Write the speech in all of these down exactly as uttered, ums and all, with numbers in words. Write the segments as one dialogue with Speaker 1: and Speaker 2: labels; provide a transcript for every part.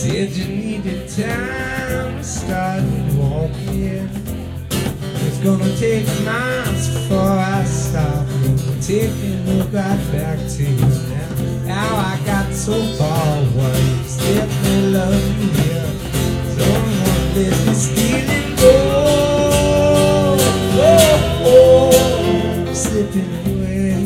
Speaker 1: Said you needed time to start walking. It's gonna take miles before I stop. Taking a look right back to you now. How I got so far away. Still may love you here. Someone let me steal and go. Oh, oh, slipping away.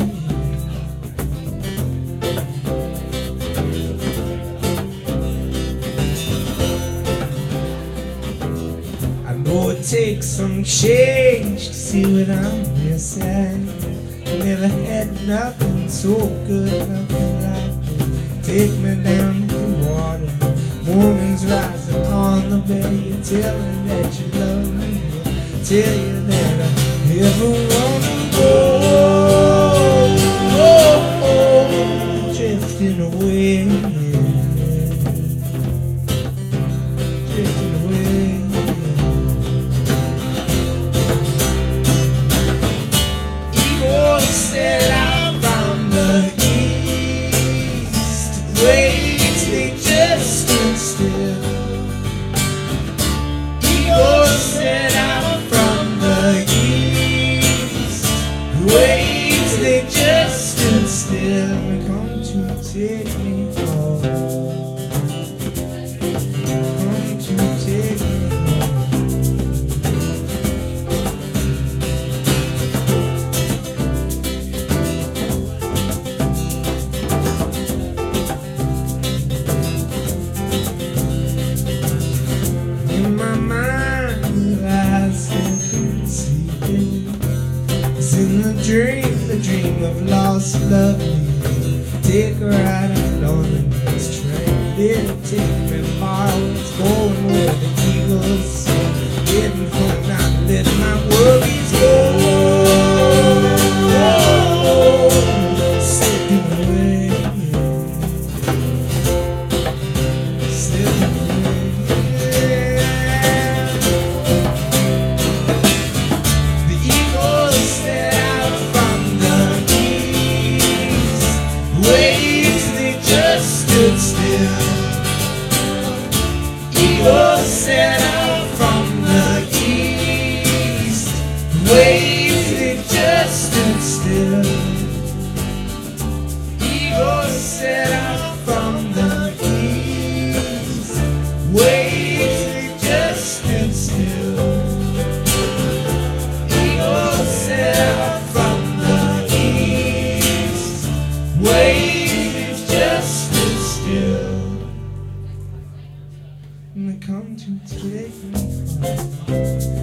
Speaker 1: I know it takes some change to see what I'm missing. Never had nothing so good, nothing like it. Take me down to the water. Mornings rising on the bay. You tell me that you love me. Tell you that I never wanna go. Oh, oh, drifting away. Drifting away. Said I'm from the east. Waves, they just stood still. Eagles said I'm from the east. Waves, they just stood still. Come to take me home. Come to take me home. In the dream, the dream of lost love. Take a ride out on the next train. It'll take me far, it's going where the eagles sing. Getting home, not let my worries go. Slipping away, slipping away. The eagles said waves, they just stood still. Eagles said I'm from the east. Waves, they just stood still. Eagles said I'm from the east. Waves, they just stood still. Eagles said I'm from the east. Waves just stood still. And they come to take me home.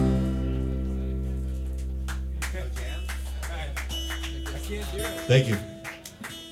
Speaker 2: Thank you.